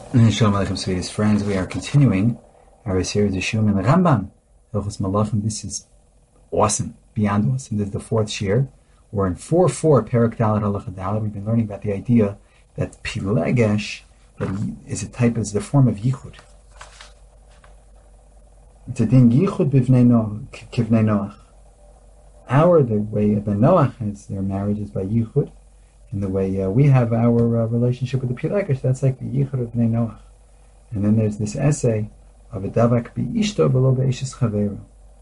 Shalom Aleichem, sweetest friends. We are continuing our series of Shum and the Rambam, Hilchos Malachim. This is awesome, beyond awesome. This is the fourth shir. We're in 4.4, Perek Dalet Halacha Dalet. We've been learning about the idea that Pilegesh is the form of Yichud. It's a din Yichud b'vnei Noach. The way the Noach has their marriage is by Yichud. And the way we have our relationship with the Pilegesh, that's like the Yichud of Bnei Noach. And then there's this essay of a davak bi ishto v'lo be'ishes chaveru.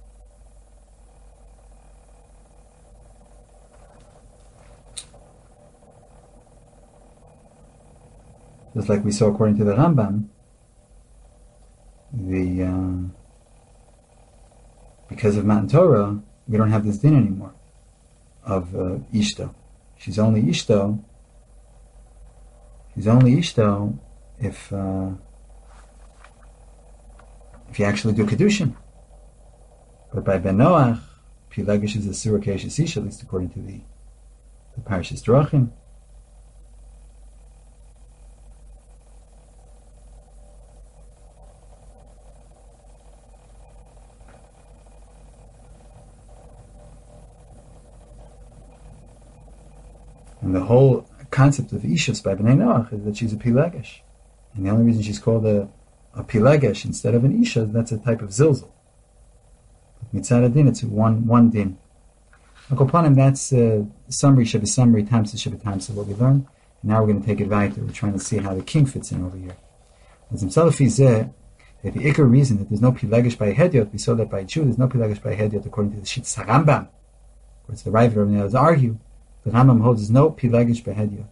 Just like we saw according to the Rambam, because of Matan Torah, we don't have this din anymore of ishto. She's only ishto if you actually do kedushin. But by Ben Noach, Pilegesh is a surah ke'eshes isha, at least according to the Parashas Drachim. And the whole concept of Ishus by Bnei Noach is that she's a Pilegesh. And the only reason she's called a Pilegesh instead of an Isha, that's a type of Zilzal. But Mitzad Adin, it's one din. Akopanim, that's summary, times of what we learned. And now we're going to take it weiter. We're trying to see how the king fits in over here. As Salafi Zeh, that the Iker reason that there's no Pilegesh by Hediot, we saw that by Jew, there's no Pilegesh by Hediot according to the Shittas HaRambam. Of course, the Rav Rabbi Elazar argue. The Rambam holds there's no Pilegesh behediot.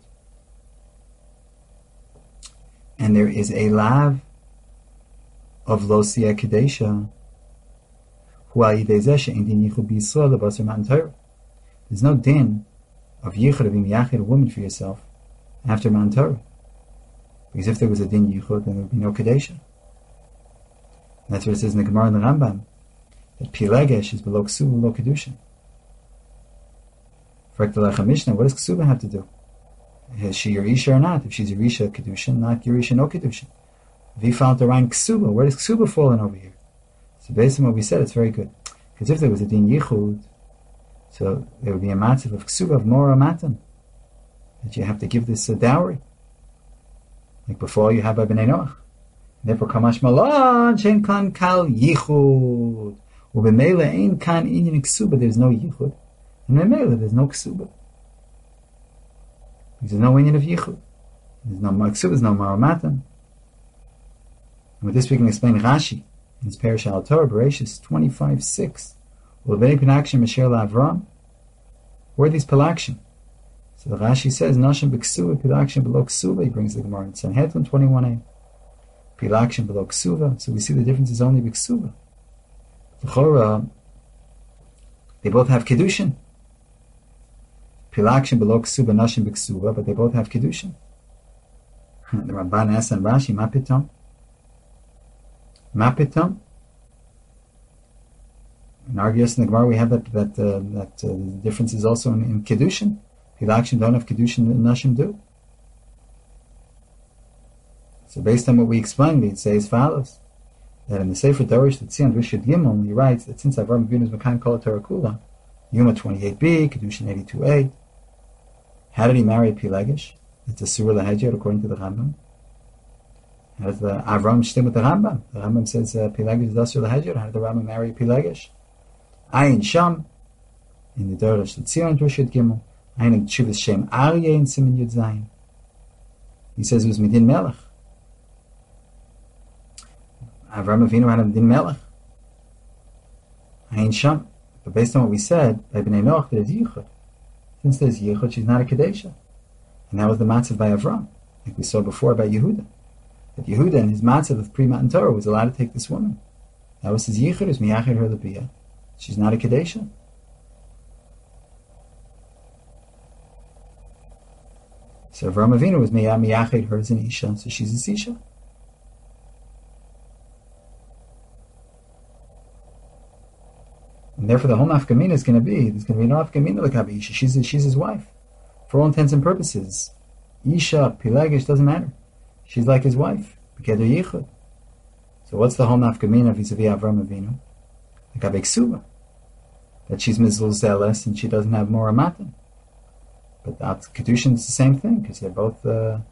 And there is a lav of Lo Siyah Kadesha Hu Ayidei She'en Din Yichud B'Yisrael L'Basar Matan Torah. There's no din of Yichud, of being Yachid, a woman for yourself, after Matan Torah. Because if there was a din Yichud, then there would be no Kadesha. That's what it says in the Gemara and the Rambam, that Pilegesh is below Ksuba, below Kedushin. For Mishnah, what does Ksuba have to do? Is she Yerisha or not? If she's Yerisha, Kedushin, not Yerisha, no Kedushin. If you found the Ryan Ksuba, where does Ksuba fall in over here? So based on what we said, it's very good. Because if there was a din Yichud, so there would be a matzav of Ksuba, of Mora Matan, that you have to give this a dowry. Like before you have by Bnei Noach. Therefore, Kamash Malan, Shen Kan Kal Yichud. Ubemele Ein Kan Inyan Ksuba, there's no Yichud. In Memela, there's no ksuba. There's no union of yichud. There's no ksuba, there's no maramatan. And with this we can explain Rashi in his Parish Al Torah, Bereshis 25:6. Ulvei Pinakshim Asher LaAvram. Where are these Palakshim? So the Rashi says, Nashim b'ksuba, Pilakshim below ksuba. He brings the Gemara in Sanhedrin 21a. Pilakshim below ksuba. So we see the difference is only b'ksuba. The Chorah, they both have kedushin. Pilakshim below ksuba, nashim b'ksuba, but they both have kedushin. The Ramban asks on Rashi, ma pitom? Ma pitom? In Argios in the Gemara we have that the difference is also in kedushin. Pilakshim don't have kedushin, and nashim do. So based on what we explained, we'd say as follows: that in the Sefer Dorish, the Tzion Rishad Gimel, he writes that since Avram Avinu is Mekan Kol Torah Kula, Yuma 28b, Kedushin 82a. How did he marry Pilegesh? It's a Surah Lahedjot according to the Rambam. How does the Avram stem with the Rambam? The Rambam says Pilegesh is Asur Lahedjot. How did the Rambam marry Pilegesh? Ayin Sham, in the Dorish, the Tzion Rishad Gimel, Ayin in Tshuvas Shem Aryeh in Siman Yud Zayin. He says it was Midin Melech. Avram Avinu had a din melech. Ayin Sham. But based on what we said, by Bnei Noach there's Yichud. Since there's Yichud, she's not a Kadesha. And that was the matzav by Avram, like we saw before by Yehuda. That Yehuda and his matzav of pre-Matan Torah was allowed to take this woman. That was his Yichud, is miyachid her l'biyah. She's not a Kadesha. So Avram Avinu was miyachid her as an Isha, so she's a Isha. And therefore the whole nafkamina is going to be, there's going to be no nafkamina like Abi Isha. She's his wife. For all intents and purposes. Isha, Pilegesh, doesn't matter. She's like his wife. B'keder yichud. So what's the whole nafkamina vis-a-vis Avram Avinu? Like Ksuba, that she's mizul zealous and she doesn't have more matan. But that kedushin is the same thing because they're both the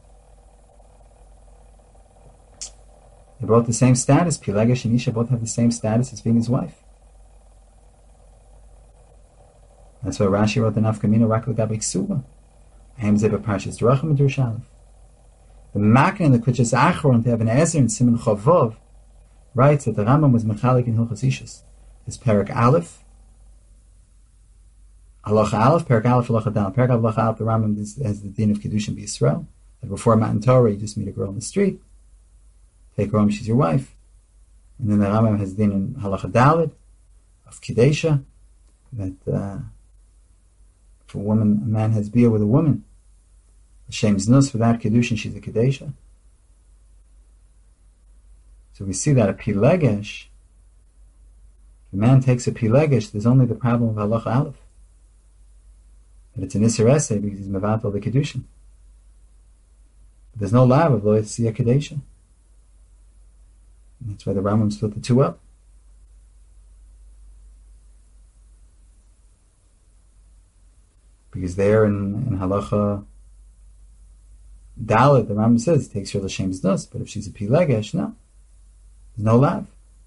same status. Pilegesh and Isha both have the same status as being his wife. That's why Rashi wrote the nafkamina rak l'gabe Ksuba. Ahem ze b'parshas Drachim and Yerushalmi. The Makna in the Kuchas Achron to have an Ezer and Siman Chavov writes that the Rambam was mechalik in Hilchos Ishus. His Perak Aleph, Halacha Aleph, Perak Aleph, Halacha Dal. Perak Aleph, Halacha Aleph, the Rambam has the din of Kedushin B'Yisrael. That before Matan Torah, you just meet a girl in the street, take her home, she's your wife. And then the Rambam has the din in Halacha Daled of Kedesha, that if a man has beer with a woman, Shem's nus without kedushin, she's a kedesha. So we see that a pilegesh, if a man takes a pilegesh, there's only the problem of halacha aleph. But it's an isser esay because he's mevatel the kedushin. But there's no lav of lo yitzia kedesha. And that's why the Rambam split the two up. Because there in halacha Dalit, the Rambam says, it takes her l'shem's nus, but if she's a pilegesh, no. There's no lav.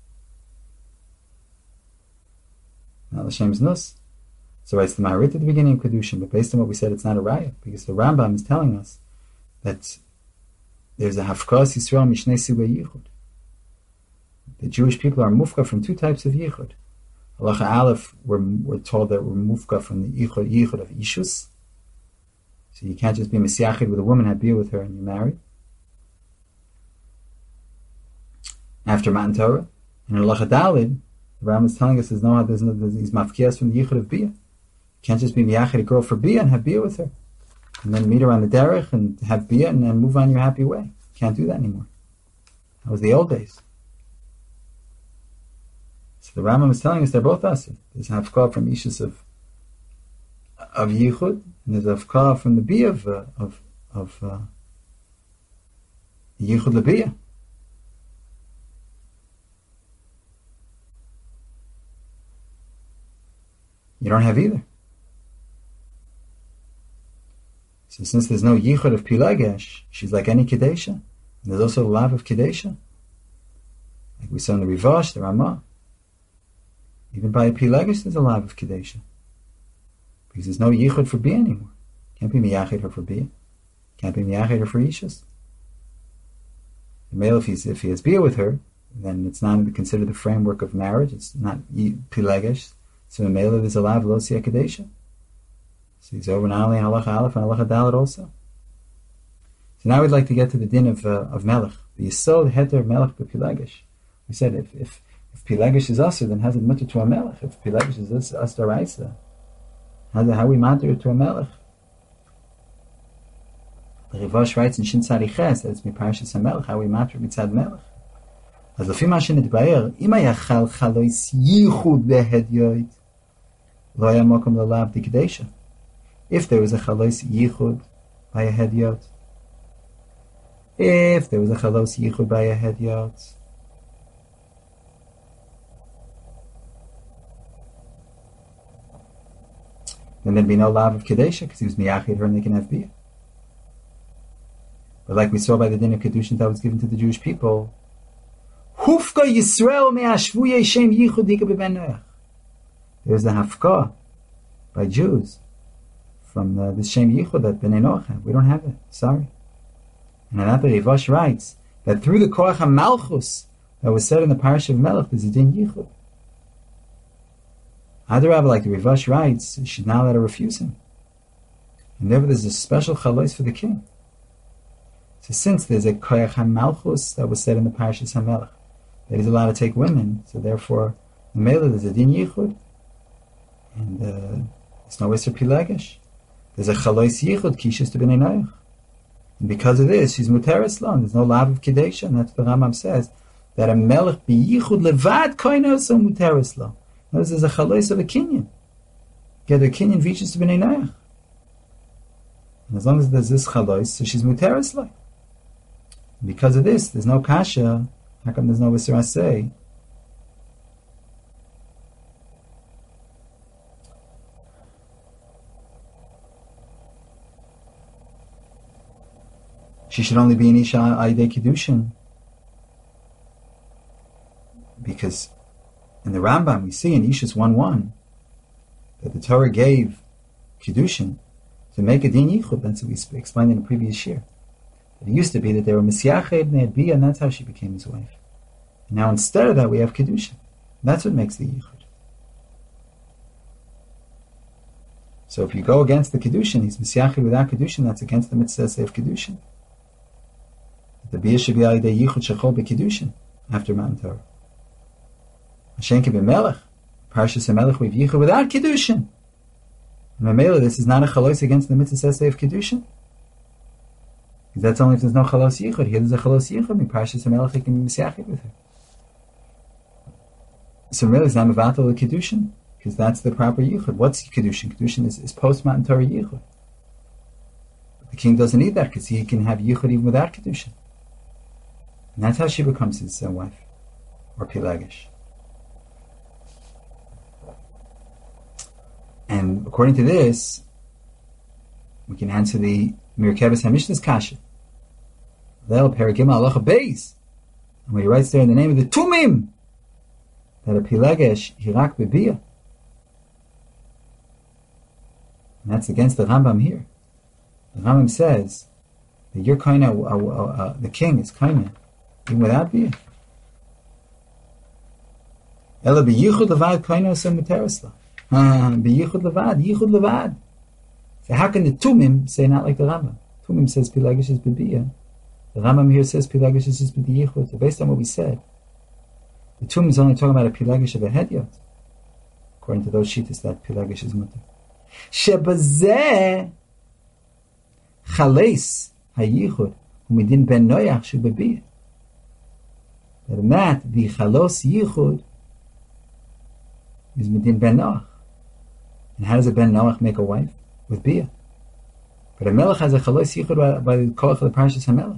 Not l'shem's nus. So it's the Maharit at the beginning of Kedushin, but based on what we said, it's not a raya, because the Rambam is telling us that there's a hafkas Yisrael mishnei sugei yichud. The Jewish people are mufka from two types of yichud. Halacha Aleph, we're told that we're mufka from the yichud of ishus. So you can't just be Mesiachid with a woman, have beer with her, and you're married. After Matan Torah. And in Halacha Daled, the Rambam is telling us there's these mafkiyas from the Yichud of Bia. You can't just be Miyachid a girl for Bia and have beer with her. And then meet her on the derech and have Bia and then move on your happy way. You can't do that anymore. That was the old days. So the Rambam is telling us they're both asir. There's hafkah from Ishus of Yichud, and there's hafkah from the Bia of Yichud Lebia. You don't have either. So since there's no Yichud of Pilegesh, she's like any Kedesha. And there's also a lav of Kedesha. Like we saw in the Rivash, the Ramah. Even by a Pilegesh there's a lav of Kedesha. Because there's no Yichud for Bia anymore. Can't be Miyachid her for Bia. Can't be Miyachid her for Ishus. The male, if he has Bia with her, then it's not considered the framework of marriage. It's not Pilegesh. So in male there's a lav lo siya Kedesha. So he's over not only halacha aleph and halacha dalet also. So now we'd like to get to the din of melech. The yisod heter melech b'pilegesh. We said if pilegesh is usher, then how's it mutter to a melech? If pilegesh is usher raisa, how we matter it to a melech? The Rivash writes in Shin Tzadiches that it's miparshas hamelech. How we matter it mitzad melech? As lefi ma shenitbaer, ima yachal chalois yichud behedyoid lo haya makom lalav dikdesha. If there was a chalos yichud by a hedyot, then there'd be no lav of kedesha because he was miyachid her and they can have bia. But like we saw by the din of kedushin that was given to the Jewish people, hufka Yisrael me'ashvuye shem yichud dika b'ben Noach. There's the hafka by Jews from the Shem Yichud that Bnei Noach have. We don't have it. Sorry. And another Rivash writes that through the Koach HaMalchus that was said in the Parish of Melech, there's a Din Yichud. Other Rabbi, like the Rivash writes, she's not allowed to refuse him. And therefore there's a special Chalois for the king. So since there's a Koach HaMalchus that was said in the Parish of HaMelech, that he's allowed to take women, so therefore in Melech there's a Din Yichud. And there's no Isser Pilegesh. There's a chalois yichud kishus to b'nei Noach. And because of this, she's muteres lo. There's no lav of kedesha, and that's what the Rambam says, that a melech biyichud levad koino so muteres lo. Notice there's a chalois of a kinyan. Get a kinyan reaches to b'nei Noach. And as long as there's this chalois, so she's muteres lo. And because of this, there's no kasha. How come there's no Isser Aseh? She should only be an Isha Aidei Kiddushin. Because in the Rambam we see in Ishus 1:1 that the Torah gave Kiddushin to make a din yichud. That's what we explained in the previous year. It used to be that they were Misyached and they had Bia, and that's how she became his wife. And now instead of that we have Kiddushin. That's what makes the yichud. So if you go against the Kiddushin, he's Misyached without Kiddushin, that's against the mitzvah of Kiddushin. The Bia should be Aidei Yichud Shechol B'Kiddushin after Matan Torah. Hashenke b'melech, Parshas HaMelech we've Yichud without Kiddushin. And Mamela, this is not a chalos against the mitzvah of Kiddushin. Because that's only if there's no chalos Yichud. Here there's a chalos Yichud, in Parshas HaMelech he can be Misyached with her. So really it's not Mevatel the Kiddushin, because that's the proper Yichud. What's Kiddushin? Kiddushin is post Matan Torah Yichud. But the king doesn't need that, because he can have Yichud even without Kiddushin. And that's how she becomes his wife, or Pilagish. And according to this, we can answer the Merkabas HaMishnah's kasha. Lel Perigim Halacha Beis. And when he writes there in the name of the Tumim, that a Pilagish Hirak Bebiyah. And that's against the Rambam here. The Rambam says that you're kinda, the king is kinda, even without Biyah. Ela b'yichud levad kaino sem muteresla. B'yichud levad. So how can the Tumim say not like the Rambam? Tumim says Pilagish is b'biyah. The Rambam here says Pilagish is just b'yichud. So based on what we said, the Tumim is only talking about a Pilagish of a hedyot. According to those shittas, that Pilagish is mutter. Shebazeh chales hayichud umidin ben noyach shu b'biyah. That in that, the chalos yichud is midin ben Noach. And how does a ben Noach make a wife? With Bia. But a melech has a chalos yichud by the koach of the Parshas HaMelech.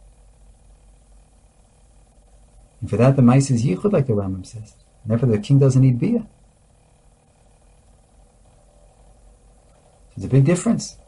And for that, the mice is yichud, like the Rambam says. And therefore, the king doesn't need Bia. So there's a big difference.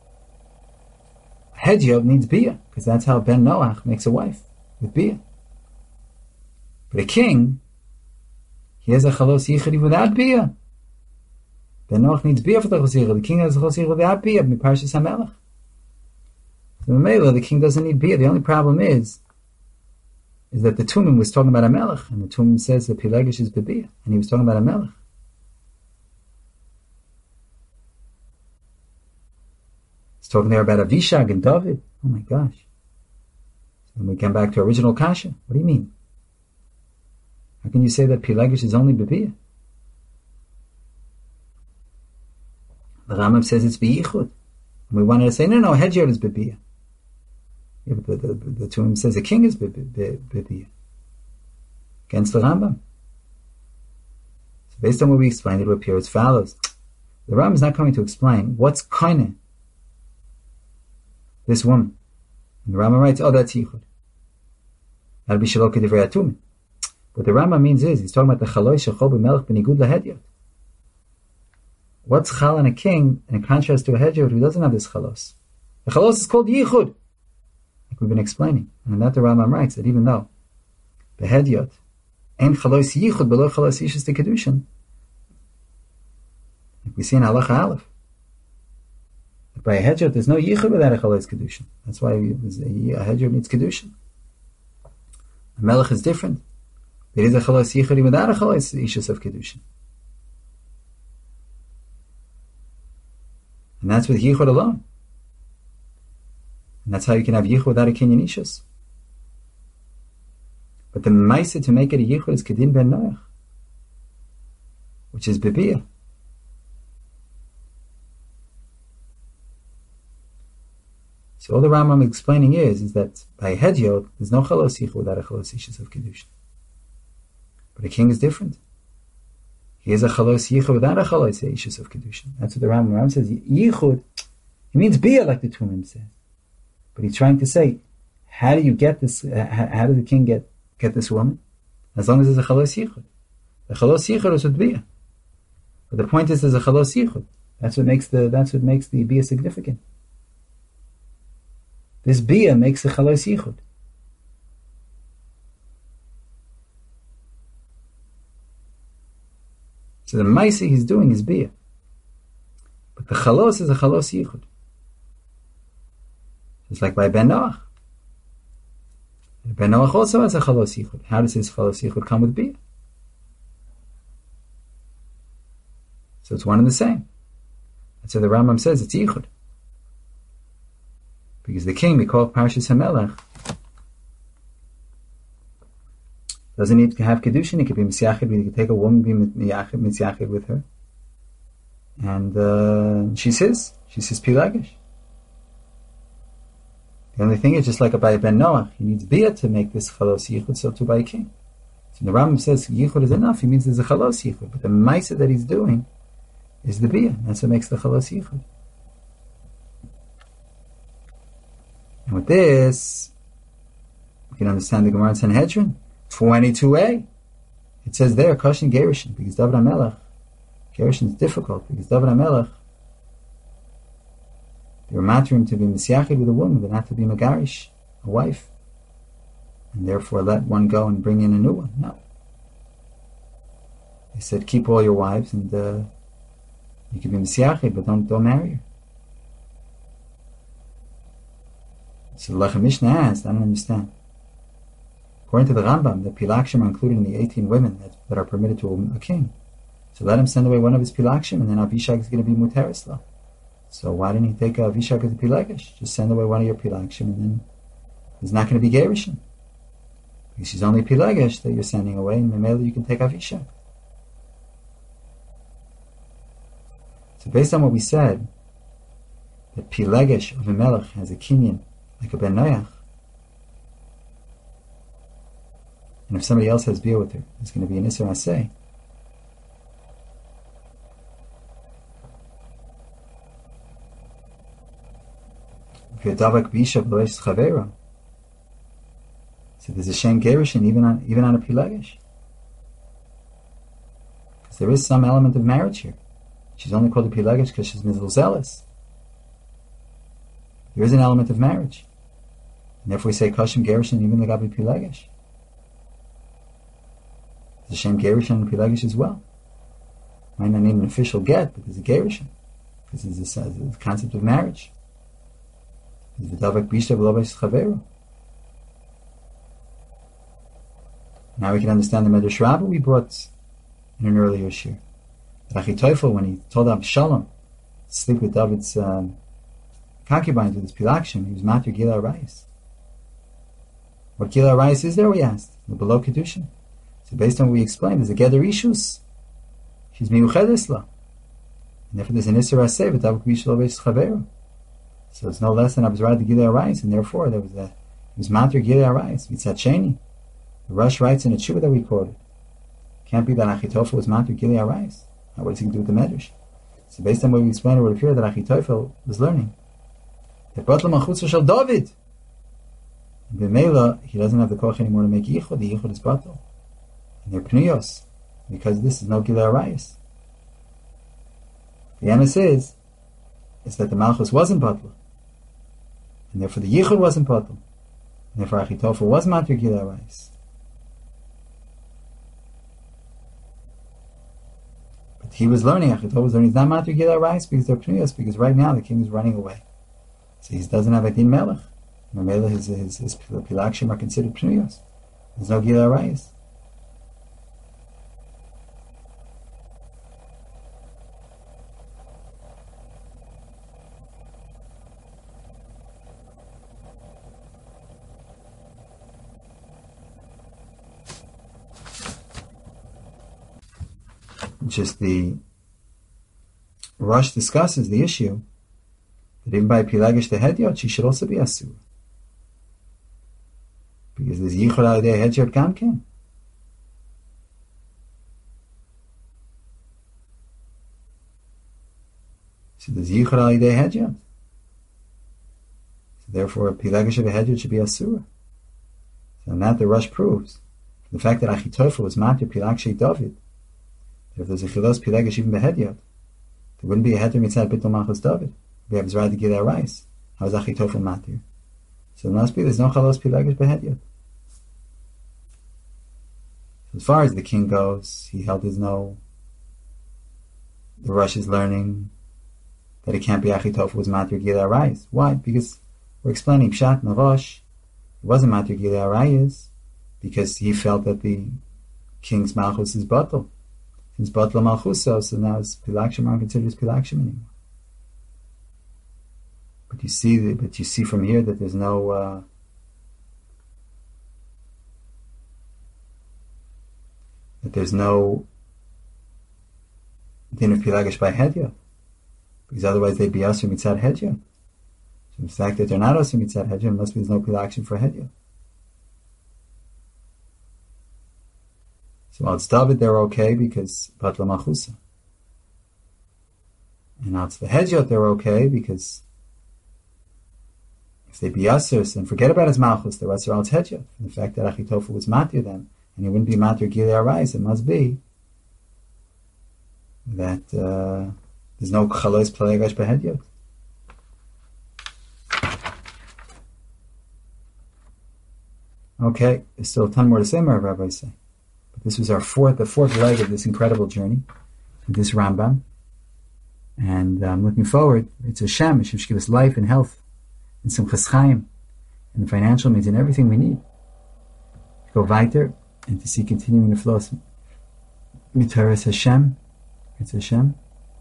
Hedyob needs Bia, because that's how ben Noach makes a wife, with Bia. But a king, he has a chalos yichud without Bia. Ben Noach needs Bia for the chalos yichud. The king has a chalos yichud without Bia, in Parshas HaMelech. So in Mela, the king doesn't need Bia. The only problem is that the Tumim was talking about a Melech, and the Tumim says that Pilagish is Bia, and he was talking about a Melech. He's talking there about Avishag and David. Oh my gosh. And we come back to original Kasha. What do you mean? How can you say that Pilagish is only Bebiyah? The Rambam says it's B'yichud. And we wanted to say, no, Hedjot is Bebiyah. Yeah, but the Tumim says the king is Bebiyah. Against the Rambam. So based on what we explained, it will appear as follows. The Rambam is not coming to explain what's kaineh this woman. And the Rambam writes, oh, that's Yichud. That'll be Shalok Divrei Tumim. What the Rambam means is, he's talking about the Chaloi Shechol B'Melech B'Nigud LaHedyot. What's Chal in a king in contrast to a Hedyot who doesn't have this Chalos? The Chalos is called Yichud, like we've been explaining. And that the Rambam writes that even though the Hedyot ain't Chalos Yichud below Chalos Yishus to Kedushin, like we see in Halacha Aleph, that by a Hedyot there's no Yichud without a Chalos Kedushin. That's why a Hedyot needs Kedushin. A Melech is different. There is a chalos yichud without a chalos ishus of kedushin, and that's with yichud alone. And that's how you can have yichud without a kinyan ishus. But the ma'aseh to make it a yichud is kedin ben Noach, which is bebiyah. So all the Rambam is explaining is that by hedyot there's no chalos yichud without a chalos ishus of kedushin. But a king is different. He has a chalos yichud without a chalos ishus of kedushin. That's what the Rambam says. Yichud, he means bia, like the Tumim says. But he's trying to say How do you get this? How does the king get this woman? As long as there's a chalos yichud. The chalos yichud is with bia. But the point is, there's a chalos yichud. That's what makes the bia significant. This bia makes the chalos yichud. So the ma'aseh he's doing is bia. But the chalos is a chalos yichud. It's like by Ben Noach. Ben Noach also has a chalos yichud. How does his chalos yichud come with bia? So it's one and the same. That's why the Rambam says it's yichud. Because the king, we call Parshas HaMelech, doesn't need to have kedushin. He could be misyachid. He could take a woman, be misyachid with her, and she's his. She's his pilagish. The only thing is, just like by Ben Noach, he needs bia to make this chalos yichud. So too by a king. So the Rambam says yichud is enough. He means there's a chalos yichud, but the ma'aseh that he's doing is the bia. That's what makes the chalos yichud. And with this, we can understand the Gemara in Sanhedrin 22a. It says there, Kashin Gerushin, because David HaMelech, Gerushin is difficult, because David HaMelech, they were mattering to be misyachid with a woman, but not to be megarish, a wife. And therefore let one go and bring in a new one. No. They said, keep all your wives, and you can be misyachid, but don't marry her. So the Lechem Mishnah asked, I don't understand. According to the Rambam, the Pilakshim are included in the 18 women that are permitted to a king. So let him send away one of his Pilakshim, and then Avishag is going to be Muteris law. So why didn't he take Avishag as a Pilagish? Just send away one of your Pilakshim, and then there's not going to be Gerishim. Because she's only Pilagish that you're sending away, and Memela you can take Avishag. So based on what we said, that Pilagish of a Melech has a kinyan like a Ben Noach, and if somebody else has beer with her, it's going to be an Isser Aseh. If you're Davak B'Isha B'Lesh Chavera, so there's a Shem Gerushin even on a Pilagish. Because there is some element of marriage here. She's only called a Pilagish because she's Mizl Zealous. There is an element of marriage. And therefore we say Kashim Gerushin even the Gabi Pilagish. There's a Shem Gerushin and Pilagish as well. Might not need an official get, but there's a Gerushin. Because there's the concept of marriage. There's the Davak B'Isha B'Lesh Chavera. Now we can understand the Medrash Rabbah we brought in an earlier shir. That Achitophel, when he told Absalom to sleep with David's concubines with his Pilakshim, he was Matir Gila Arayis. What Gila Arayis is there, we asked? The below Kedushin. So based on what we explained, there's a Geder Ishus. She's Miyuchedes La. And therefore there's an Isser Aseh, but Davak B'Isha B'Lesh Chavera. So it's no less than Abzrad Gila Arayis, and therefore there was it was Matir Gila Arayis. Mitzat Sheni. The Rush writes in a tshuva that we quoted. Can't be that Achitophel was Matir Gili Arayis. Now what does he do with the Medrash? So based on what we explained, it would appear that Achitophel was learning that Batla Machutza Shel David. And B'Meila, he doesn't have the koch anymore to make Yichud. The Yichud is Batla. And they're Pniyos. Because this is no Gili Arayis. The emes is that the Malchus wasn't Batla. And therefore the Yichud wasn't Batla. And therefore Achitophel was Matir Gili Arayis. He was learning, Achitophel was learning, he's not Matir Gila Arayis because they're Pniyos, because right now the king is running away. So he doesn't have a Din Melech. Melech, his Pilakshim are considered Pniyos. There's no Gila Arayis. Just the Rush discusses the issue that even by Pilagish the Hedyot, she should also be Asur. Because there's Yichud Alidei Hedyot Gamken. So there's Yichud Alidei Hedyot. So Therefore, Pilegesh of a Hedyot should be Asura. So that the Rush proves. The fact that Achitophel was matir Pilagshe David, if there's a Chilos Pilegesh even Behedyot, there wouldn't be a Hedyot mitzad Bittul Malchus David. We have Zerah to give our rice. How is Achitophel matir? So there must be, there's no Chalos Pilegesh Behedyot. So as far as the king goes, he held his no. The Rush is learning that it can't be Achitophel was matir Gilei Arayis. Why? Because we're explaining Pshat Navash. It wasn't matir Gilei Arayis because he felt that the king's Malchus is Batal. Since Batal Malchuso, so now it's Pilakshim aren't considered as Pilakshim anymore. But you see from here that there's no din of Pilagesh by Hedyot, because otherwise they'd be Asur Mitzad Hedyot. So the fact that they're not Asur Mitzad Hedyot must be there's no Pilakshim for Hedyot. So while it's David, they're okay because Batla Malchusa. And now it's the Hedyot, they're okay because if they be Asur, then forget about his Malchus, they're Asur al Hedyot. And the fact that Achitophel was matir them, and he wouldn't be matir Gilei Arayis, it must be that there's no Chalos Pilegesh Behedyot. Okay, there's still a ton more to say, my rabbis say. But this was the fourth leg of this incredible journey, of this Rambam. And I'm looking forward. It's Hashem should give us life and health, and some Chaim, and financial means, and everything we need to go weiter, and to see continuing to flow. Mitaras Hashem. It's Hashem.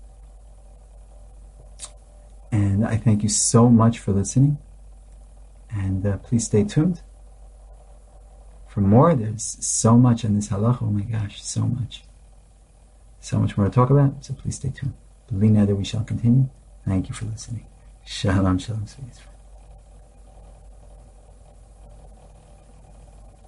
And I thank you so much for listening. And please stay tuned for more. There's so much in this halacha. Oh my gosh, so much. So much more to talk about. So please stay tuned. B'li neder we shall continue. Thank you for listening. Shalom, shalom, sweet.